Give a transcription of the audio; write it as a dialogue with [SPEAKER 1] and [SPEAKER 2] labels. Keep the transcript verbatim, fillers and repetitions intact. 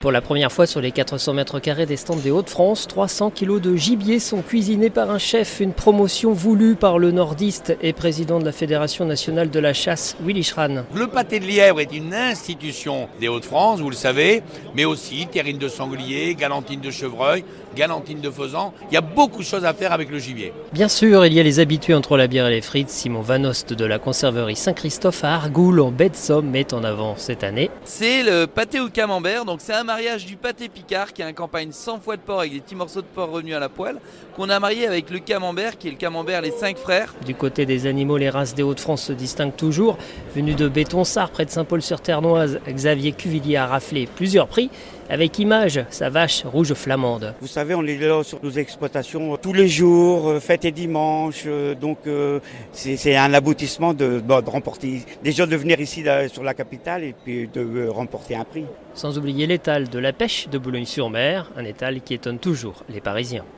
[SPEAKER 1] Pour la première fois sur les quatre cents mètres carrés des stands des Hauts-de-France, trois cents kilos de gibier sont cuisinés par un chef, une promotion voulue par le nordiste et président de la Fédération nationale de la chasse, Willy Schran.
[SPEAKER 2] Le pâté de lièvre est une institution des Hauts-de-France, vous le savez, mais aussi terrine de sanglier, galantine de chevreuil, galantine de faisan. Il y a beaucoup de choses à faire avec le gibier.
[SPEAKER 1] Bien sûr, il y a les habitués entre la bière et les frites. Simon Vanost de la conserverie Saint-Christophe à Argoul en baie de Somme met en avant cette année.
[SPEAKER 3] C'est le pâté au camembert, donc c'est un mariage du pâté picard qui est un campagne sans foie de porc avec des petits morceaux de porc revenus à la poêle, qu'on a marié avec le camembert qui est le camembert les cinq frères.
[SPEAKER 1] Du côté des animaux, les races des Hauts-de-France se distinguent toujours. Venu de Bétonsart, près de Saint-Paul-sur-Ternoise, Xavier Cuvillier a raflé plusieurs prix. Avec Image, sa vache rouge flamande.
[SPEAKER 4] Vous savez, on est là sur nos exploitations tous les jours, fêtes et dimanches, donc euh, c'est, c'est un aboutissement de, bon, de remporter, déjà de venir ici là, sur la capitale et puis de euh, remporter un prix.
[SPEAKER 1] Sans oublier l'étal de la pêche de Boulogne-sur-Mer, un étal qui étonne toujours les Parisiens.